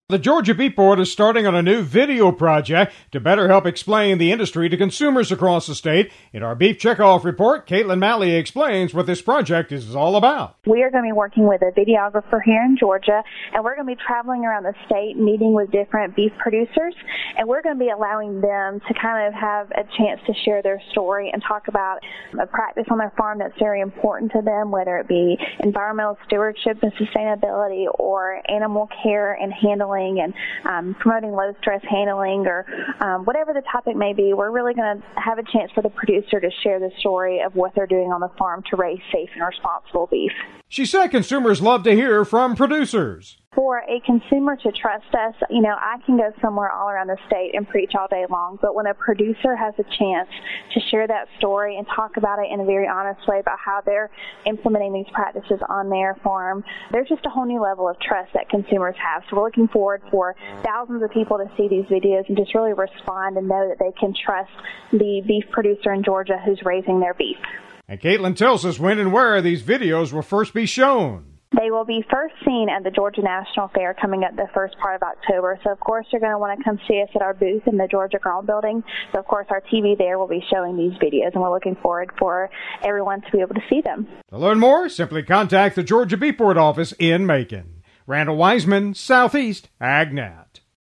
The Georgia Beef Board is starting on a new video project to better help explain the industry to consumers across the state. In our Beef Checkoff report, Caitlin Malley explains what this project is all about. We are going to be working with a videographer here in Georgia, and we're going to be traveling around the state, meeting with different beef producers, and we're going to be allowing them to kind of have a chance to share their story and talk about a practice on their farm that's very important to them, whether it be environmental stewardship and sustainability or animal care and handling and promoting low-stress handling or whatever the topic may be. We're really going to have a chance for the producer to share the story of what they're doing on the farm to raise safe and responsible beef. She said consumers love to hear from producers. For a consumer to trust us, I can go somewhere all around the state and preach all day long, but when a producer has a chance to share that story and talk about it in a very honest way about how they're implementing these practices on their farm, there's just a whole new level of trust that consumers have. So we're looking forward for thousands of people to see these videos and just really respond and know that they can trust the beef producer in Georgia who's raising their beef. And Caitlin tells us when and where these videos will first be shown. They will be first seen at the Georgia National Fair coming up the first part of October. So, of course, you're going to want to come see us at our booth in the Georgia Grown Building. So, of course, our TV there will be showing these videos, and we're looking forward for everyone to be able to see them. To learn more, simply contact the Georgia Beef Board office in Macon. Randall Wiseman, Southeast AgNet.